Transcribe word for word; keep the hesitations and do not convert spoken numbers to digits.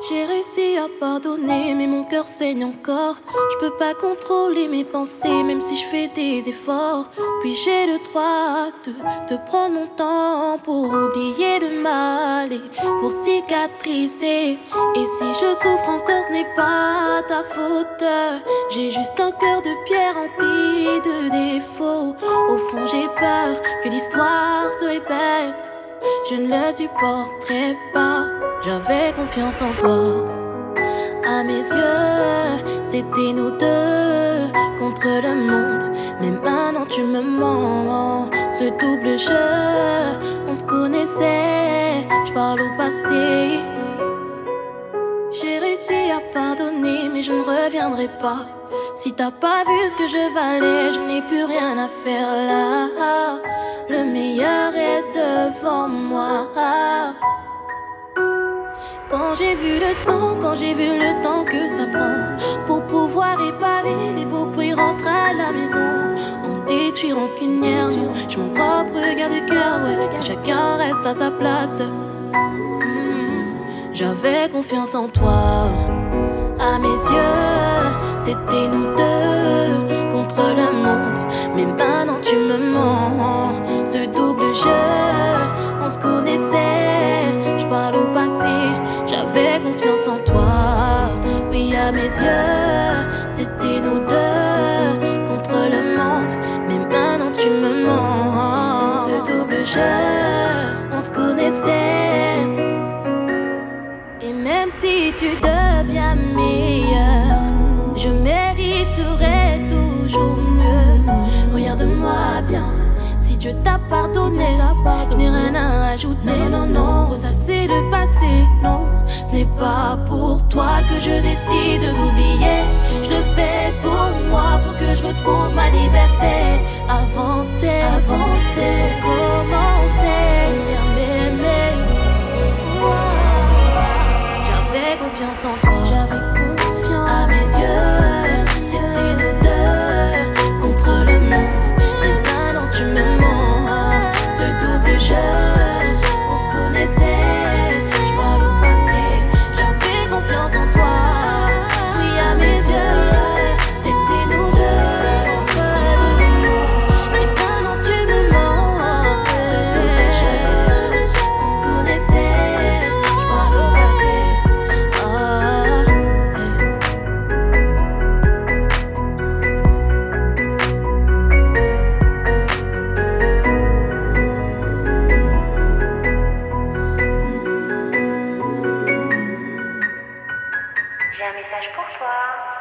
J'ai réussi à pardonner, mais mon cœur saigne encore. Je peux pas contrôler mes pensées, même si je fais des efforts. Puis j'ai le droit de, de prendre mon temps pour oublier le mal et pour cicatriser. Et si je souffre encore, ce n'est pas ta faute. J'ai juste un cœur de pierre rempli de défauts. Au fond, j'ai peur que l'histoire se répète. Je ne le supporterai pas. J'avais confiance en toi. À mes yeux, c'était nous deux contre le monde. Mais maintenant tu me mens. Ce double jeu, on se connaissait. Je parle au passé. J'ai réussi à pardonner, mais je ne reviendrai pas. Si t'as pas vu ce que je valais, je n'ai plus rien à faire là. Le meilleur est devant moi. Quand j'ai vu le temps, quand j'ai vu le temps que ça prend pour pouvoir réparer les beaux puis rentrer à la maison. On me dit que je suis rancunière, non, j'ai mon propre garde-cœur, ouais, que chacun reste à sa place. Mmh, j'avais confiance en toi. À mes yeux, c'était nous deux contre le monde. Mais maintenant tu me mens. Ce double jeu, on se connaissait. Je parle au passé, j'avais confiance en toi. Oui, à mes yeux, c'était nous deux contre le monde. Mais maintenant tu me mens. Ce double jeu, on se connaissait. Et même si tu deviens meilleur, je mériterai toujours mieux. Regarde-moi bien, si Dieu t'a pardonné, je n'ai rien à rajouter. Non, non, non, ressasser le passé, non. C'est pas pour toi que je décide d'oublier. Je le fais pour moi, faut que je retrouve ma liberté. Avancer, avancer, commencer à m'aimer. J'avais confiance en toi, j'avais confiance. À mes yeux, c'était nous deux contre le monde. Et maintenant tu me mens. Ce double jeu, on se connaissait. Je parle au passé, j'avais confiance en toi. Oui, à mes yeux, c'était nous deux contre le monde. Mais maintenant tu me mens. Ce double jeu, on se connaissait. Je parle au passé. J'ai un message pour toi.